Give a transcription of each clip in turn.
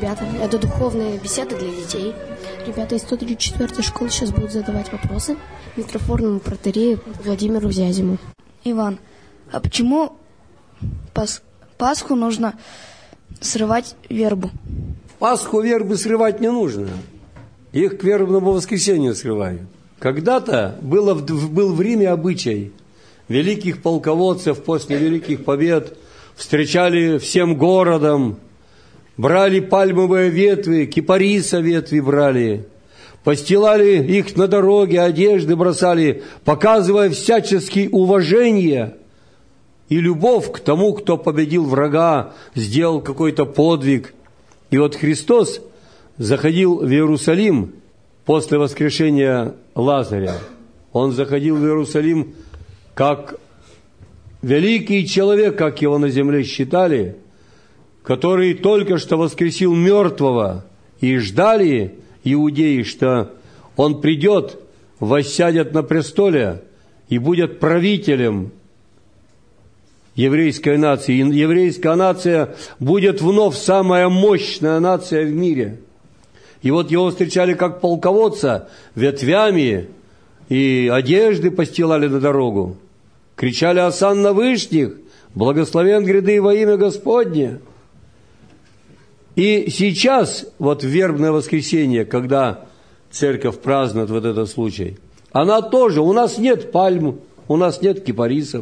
ребята. Это духовная беседа для детей. Ребята из 134-й школы сейчас будут задавать вопросы митрофорному протоиерею Владимиру Зязиму. Иван, а почему Пасху нужно срывать вербу? Пасху вербы срывать не нужно. Их к вербному воскресенью срывают. Когда-то был в Риме обычай. Великих полководцев после великих побед встречали всем городом, брали пальмовые ветви, кипариса ветви брали, постилали их на дороге, одежды бросали, показывая всяческие уважение и любовь к тому, кто победил врага, сделал какой-то подвиг. И вот Христос заходил в Иерусалим после воскрешения Лазаря. Он заходил в Иерусалим как великий человек, как его на земле считали, который только что воскресил мертвого, и ждали иудеи, что он придет, воссядет на престоле и будет правителем еврейской нации. И еврейская нация будет вновь самая мощная нация в мире. И вот его встречали как полководца ветвями, и одежды постилали на дорогу. Кричали «Осанна вышних! Благословен гряды во имя Господне!» И сейчас, вот в вербное воскресенье, когда церковь празднует вот этот случай, она тоже, у нас нет пальм, у нас нет кипарисов,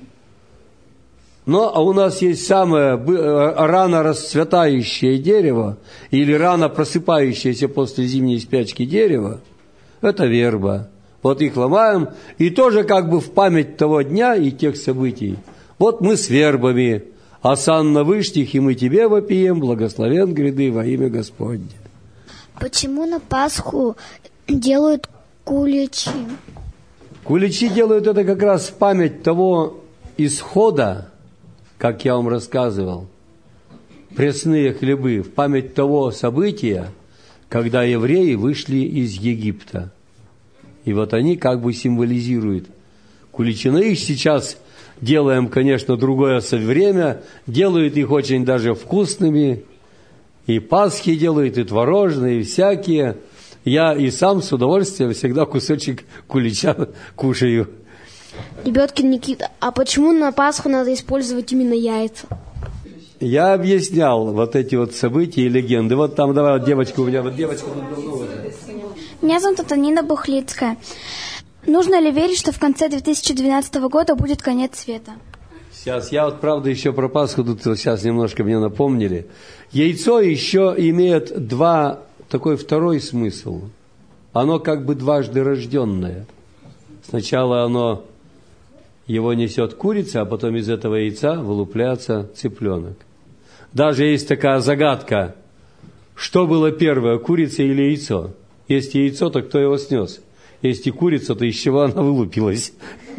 но у нас есть самое рано расцветающее дерево или рано просыпающееся после зимней спячки дерево, это верба. Вот их ломаем, и тоже как бы в память того дня и тех событий. Вот мы с вербами, «Осанна вышних, и мы тебе вопием, благословен гряды во имя Господне». Почему на Пасху делают куличи? Куличи делают это как раз в память того исхода, как я вам рассказывал, пресные хлебы, в память того события, когда евреи вышли из Египта. И вот они как бы символизируют куличи. Но их сейчас делаем, конечно, другое время. Делают их очень даже вкусными. И пасхи делают, и творожные, и всякие. Я и сам с удовольствием всегда кусочек кулича кушаю. Ребятки, Никита, а почему на Пасху надо использовать именно яйца? Я объяснял вот эти вот события и легенды. Вот там, давай, вот девочка у меня, вот девочка тут давно уже. Меня зовут Антонина Бухлицкая. Нужно ли верить, что в конце 2012 года будет конец света? Сейчас, я вот, правда, еще про Пасху тут сейчас немножко мне напомнили. Яйцо еще имеет такой второй смысл. Оно как бы дважды рожденное. Сначала его несет курица, а потом из этого яйца вылупляется цыпленок. Даже есть такая загадка, что было первое, курица или яйцо? Если яйцо, то кто его снес? Если курица, то из чего она вылупилась?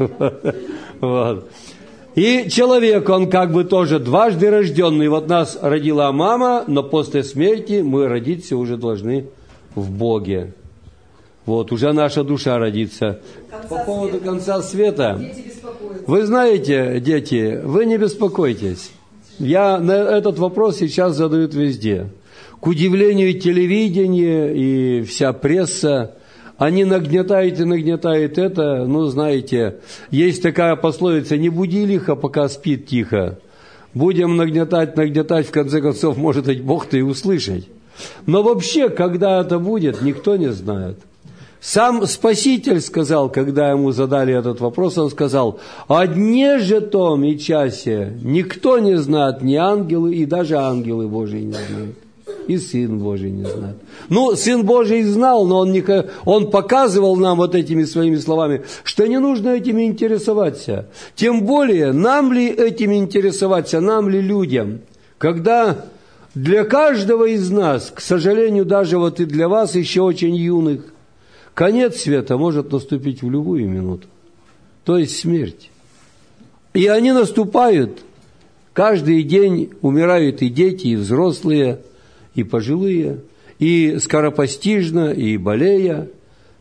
И человек, он как бы тоже дважды рожденный. Вот нас родила мама, но после смерти мы родиться уже должны в Боге. Вот, уже наша душа родится. По поводу конца света. Вы знаете, дети, вы не беспокойтесь. На этот вопрос сейчас задают везде. К удивлению, телевидение и вся пресса, они нагнетают и нагнетают это. Ну, знаете, есть такая пословица: не буди лихо, пока спит тихо. Будем нагнетать, в конце концов, может быть, Бог-то и услышать. Но вообще, когда это будет, никто не знает. Сам Спаситель сказал, когда ему задали этот вопрос, он сказал: «О дне же том и часе никто не знает, ни ангелы, и даже ангелы Божии не знают, и Сын Божий не знает». Ну, Сын Божий знал, но он показывал нам вот этими своими словами, что не нужно этим интересоваться. Тем более, нам ли этим интересоваться, нам ли людям, когда для каждого из нас, к сожалению, даже вот и для вас, еще очень юных, конец света может наступить в любую минуту, то есть смерть. И они наступают, каждый день умирают и дети, и взрослые, и пожилые, и скоропостижно, и болея.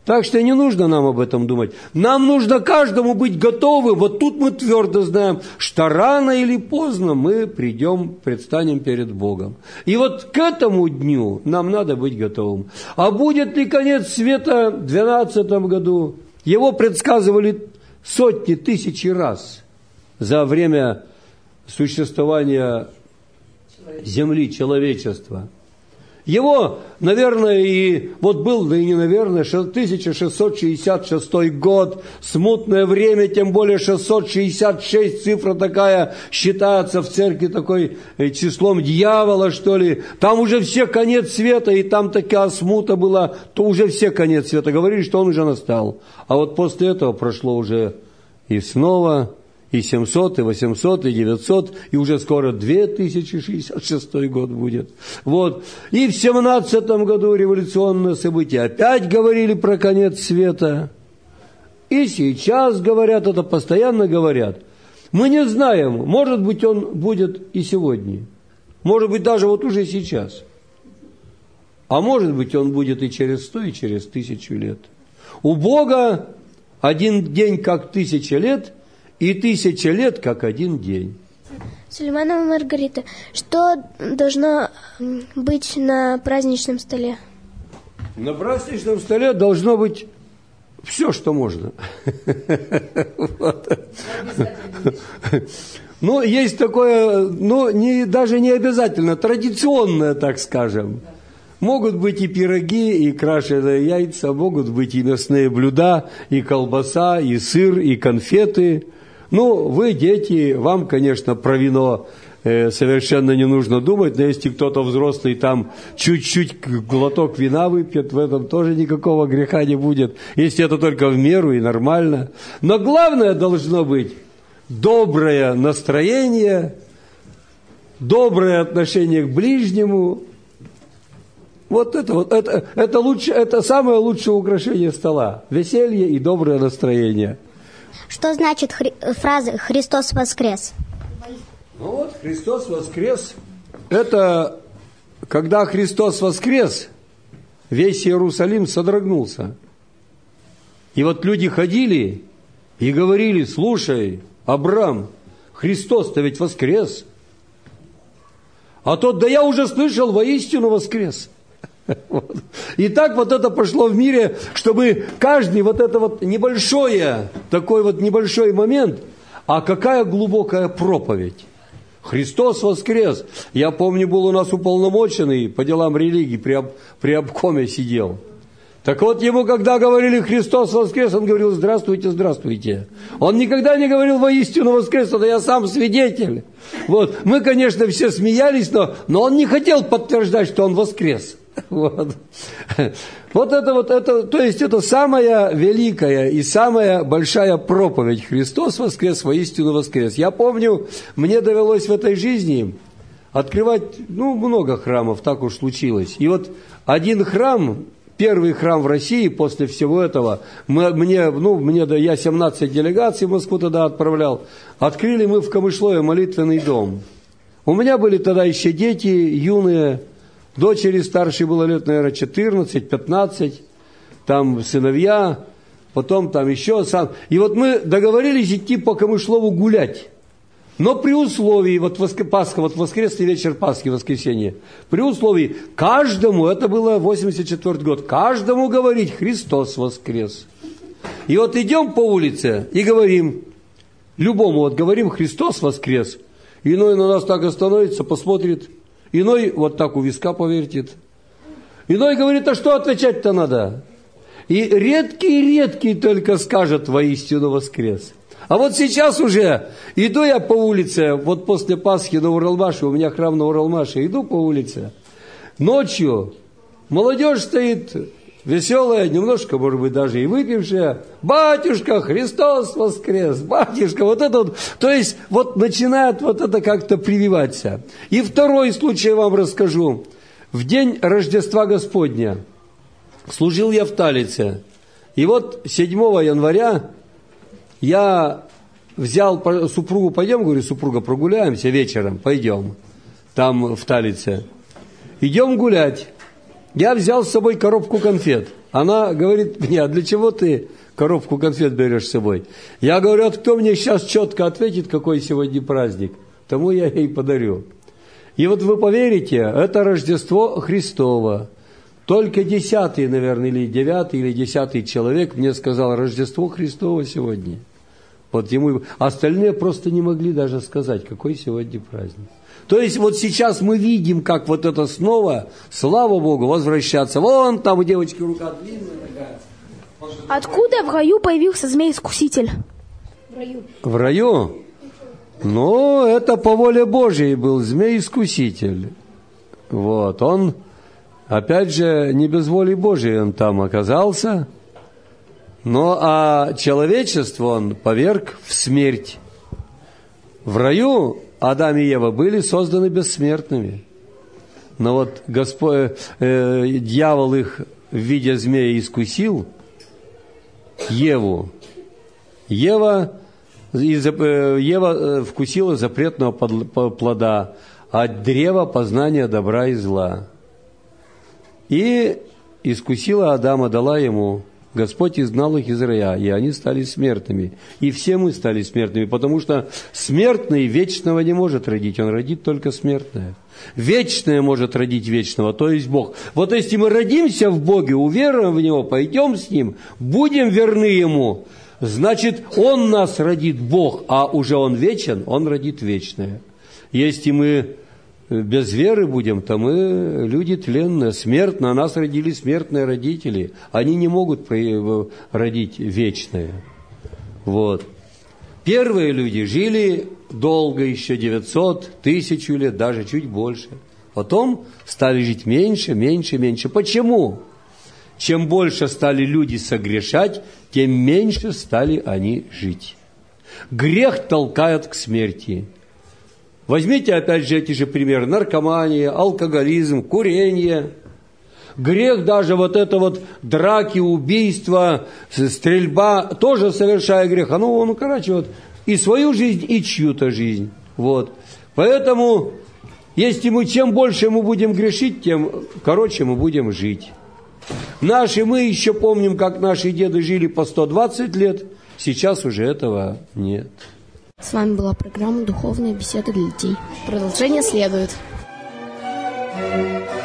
Так что не нужно нам об этом думать. Нам нужно каждому быть готовым. Вот тут мы твердо знаем, что рано или поздно мы предстанем перед Богом. И вот к этому дню нам надо быть готовым. А будет ли конец света в 2012 году? Его предсказывали сотни, тысячи раз за время существования Земли, человечества. Его, наверное, и вот был, да и не наверное, 1666 год, смутное время, тем более 666, цифра такая, считается в церкви такой числом дьявола, что ли. Там уже все конец света, и там такая смута была, то уже все конец света. Говорили, что он уже настал. А вот после этого прошло уже и снова... и 700, и 800, и 900, и уже скоро 2066 год будет. Вот. И в 17 году революционное событие. Опять говорили про конец света. И сейчас говорят, это постоянно говорят. Мы не знаем, может быть, он будет и сегодня. Может быть, даже вот уже сейчас. А может быть, он будет и через 100, и через 1000 лет. У Бога один день как 1000 лет, и 1000 лет, как один день. Сулейманова Маргарита, что должно быть на праздничном столе? На праздничном столе должно быть все, что можно. Ну, есть такое, даже не обязательно, традиционное, так скажем. Могут быть и пироги, и крашеные яйца, могут быть и мясные блюда, и колбаса, и сыр, и конфеты. Ну, вы, дети, вам, конечно, про вино совершенно не нужно думать, но если кто-то взрослый там чуть-чуть глоток вина выпьет, в этом тоже никакого греха не будет, если это только в меру и нормально. Но главное должно быть доброе настроение, доброе отношение к ближнему. Вот это лучше, это самое лучшее украшение стола. Веселье и доброе настроение. Что значит фраза «Христос воскрес»? Ну вот, Христос воскрес. Это когда Христос воскрес, весь Иерусалим содрогнулся. И вот люди ходили и говорили: слушай, Авраам, Христос-то ведь воскрес. А тот: да я уже слышал, воистину воскрес. Вот. И так вот это пошло в мире, чтобы каждый вот это вот небольшое, такой вот небольшой момент, а какая глубокая проповедь. Христос воскрес. Я помню, был у нас уполномоченный по делам религии, при обкоме сидел. Так вот, ему когда говорили «Христос воскрес», он говорил: здравствуйте, здравствуйте. Он никогда не говорил «воистину воскрес», это я сам свидетель. Вот. Мы, конечно, все смеялись, но он не хотел подтверждать, что он воскрес. Вот. Это, то есть это самая великая и самая большая проповедь. Христос воскрес, воистину воскрес. Я помню, мне довелось в этой жизни открывать, много храмов, так уж случилось. И вот один храм, первый храм в России после всего этого, я 17 делегаций в Москву тогда отправлял, открыли мы в Камышлове молитвенный дом. У меня были тогда еще дети юные, дочери старшей было лет, наверное, 14-15, там сыновья, потом там еще сам. И вот мы договорились идти по Камышлову гулять. Но при условии, Пасха, воскресный вечер Пасхи, воскресенье, при условии каждому, это было 84 год, каждому говорить: Христос воскрес. И вот идем по улице и говорим, любому говорим: Христос воскрес. Иной на нас так остановится, посмотрит, иной вот так у виска повертит. Иной говорит: а что отвечать-то надо? И редкий только скажет: воистину воскрес. А вот сейчас уже иду я по улице, вот после Пасхи на Уралмаше, у меня храм на Уралмаше, иду по улице. Ночью молодежь стоит веселая, немножко, может быть, даже и выпившая. Батюшка, Христос воскрес, батюшка, вот это вот. То есть вот начинает вот это как-то прививаться. И второй случай я вам расскажу. В день Рождества Господня служил я в Талице. И вот 7 января я взял супругу: пойдем, говорю, супруга, прогуляемся вечером, пойдем, там в Талице. Идем гулять. Я взял с собой коробку конфет. Она говорит мне: а для чего ты коробку конфет берешь с собой? Я говорю: вот кто мне сейчас четко ответит, какой сегодня праздник, тому я ей подарю. И вот вы поверите, это Рождество Христово. Только 10-й, наверное, или 9-й, или 10-й человек мне сказал: Рождество Христово сегодня. Вот ему, остальные просто не могли даже сказать, какой сегодня праздник. То есть вот сейчас мы видим, как вот это снова, слава Богу, возвращаться. Вон там у девочки рука длинная такая. Откуда в раю появился змей-искуситель? В раю? Ну, это по воле Божьей был змей-искуситель. Вот, он, опять же, не без воли Божьей он там оказался. Но а человечество он поверг в смерть. В раю Адам и Ева были созданы бессмертными. Но вот дьявол их в виде змея искусил, Еву. Ева вкусила запретного плода от древа познания добра и зла. И искусила Адама, дала ему. Господь изгнал их из рая, и они стали смертными. И все мы стали смертными, потому что смертный вечного не может родить, он родит только смертное. Вечное может родить вечного, то есть Бог. Вот если мы родимся в Боге, уверуем в Него, пойдем с Ним, будем верны Ему, значит, Он нас родит, Бог, а уже Он вечен, Он родит вечное. Если мы без веры будем, то мы люди тленные, смертные, а нас родили смертные родители. Они не могут родить вечное. Вот. Первые люди жили долго, еще 900, 1000 лет, даже чуть больше. Потом стали жить меньше, меньше, меньше. Почему? Чем больше стали люди согрешать, тем меньше стали они жить. Грех толкает к смерти. Возьмите опять же эти же примеры: наркомания, алкоголизм, курение. Грех даже вот это вот драки, убийства, стрельба, тоже совершая грех. Он укорачивает и свою жизнь, и чью-то жизнь. Вот. Поэтому, если чем больше мы будем грешить, тем короче мы будем жить. Мы еще помним, как наши деды жили по 120 лет, сейчас уже этого нет. С вами была программа «Духовная беседа для детей». Продолжение следует.